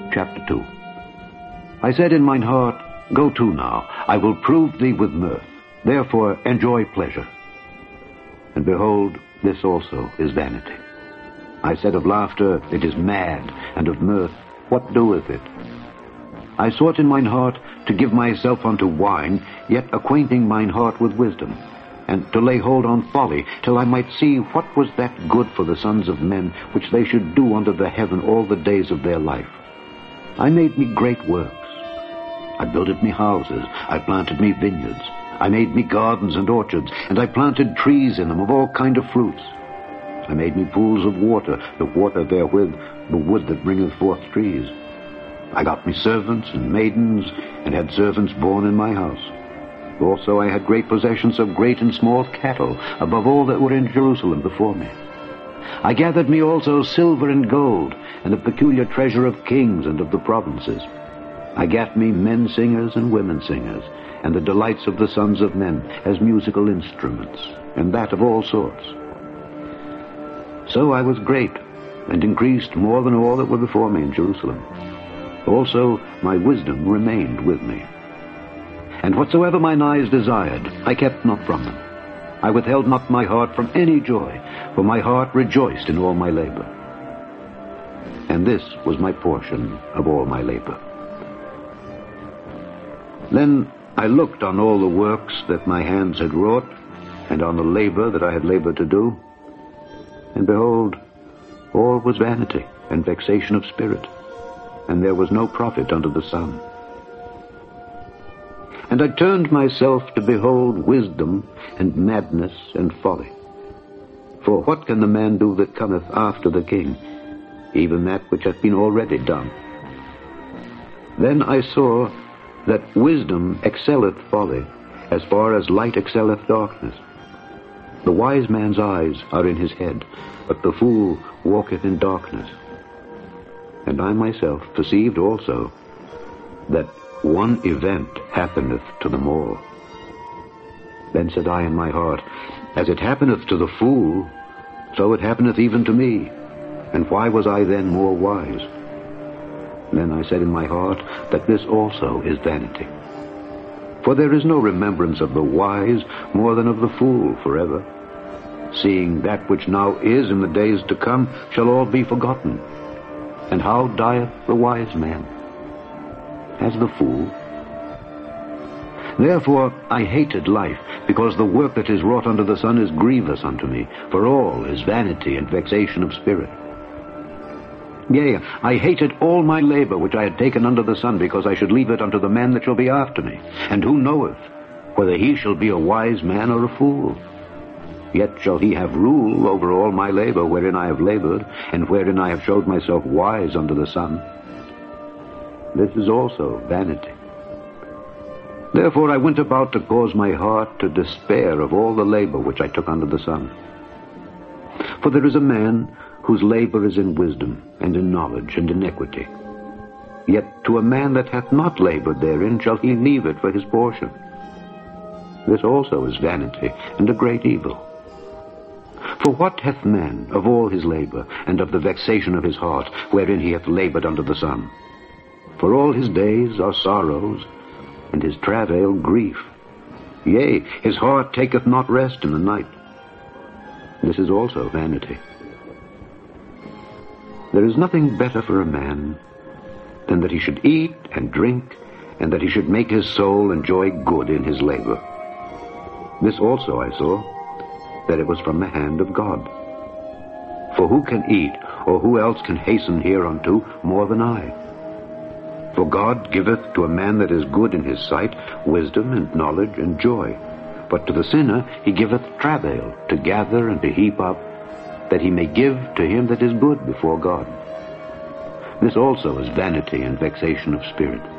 chapter 2. I said in mine heart, Go to now, I will prove thee with mirth. Therefore enjoy pleasure. And behold, this also is vanity. I said of laughter, It is mad, and of mirth, what doeth it? I sought in mine heart to give myself unto wine, yet acquainting mine heart with wisdom, and to lay hold on folly, till I might see what was that good for the sons of men, which they should do under the heaven all the days of their life. I made me great works. I builded me houses, I planted me vineyards, I made me gardens and orchards, and I planted trees in them of all kind of fruits. I made me pools of water, the water therewith, the wood that bringeth forth trees. I got me servants and maidens, and had servants born in my house. Also I had great possessions of great and small cattle, above all that were in Jerusalem before me. I gathered me also silver and gold, and a peculiar treasure of kings and of the provinces. I gat me men singers and women singers, and the delights of the sons of men as musical instruments, and that of all sorts. So I was great, and increased more than all that were before me in Jerusalem. Also my wisdom remained with me. And whatsoever mine eyes desired, I kept not from them. I withheld not my heart from any joy, for my heart rejoiced in all my labor. And this was my portion of all my labor. Then I looked on all the works that my hands had wrought, and on the labor that I had labored to do, and behold, all was vanity and vexation of spirit, and there was no profit under the sun. And I turned myself to behold wisdom and madness and folly. For what can the man do that cometh after the king? Even that which hath been already done. Then I saw that wisdom excelleth folly, as far as light excelleth darkness. The wise man's eyes are in his head, but the fool walketh in darkness. And I myself perceived also that one event happeneth to them all. Then said I in my heart, As it happeneth to the fool, so it happeneth even to me. And why was I then more wise? Then I said in my heart, that this also is vanity. For there is no remembrance of the wise more than of the fool forever. Seeing that which now is in the days to come shall all be forgotten. And how dieth the wise man? As the fool. Therefore I hated life, because the work that is wrought under the sun is grievous unto me, for all is vanity and vexation of spirit. Yea, I hated all my labor which I had taken under the sun, because I should leave it unto the man that shall be after me. And who knoweth whether he shall be a wise man or a fool? Yet shall he have rule over all my labor wherein I have labored, and wherein I have showed myself wise under the sun. This is also vanity. Therefore I went about to cause my heart to despair of all the labor which I took under the sun. For there is a man whose labor is in wisdom, and in knowledge, and in equity. Yet to a man that hath not labored therein shall he leave it for his portion. This also is vanity, and a great evil. For what hath man of all his labor, and of the vexation of his heart, wherein he hath labored under the sun? For all his days are sorrows, and his travail grief. Yea, his heart taketh not rest in the night. This is also vanity. There is nothing better for a man than that he should eat and drink, and that he should make his soul enjoy good in his labor. This also I saw, that it was from the hand of God. For who can eat, or who else can hasten hereunto more than I? For God giveth to a man that is good in his sight wisdom and knowledge and joy. But to the sinner he giveth travail to gather and to heap up, that he may give to him that is good before God. This also is vanity and vexation of spirit.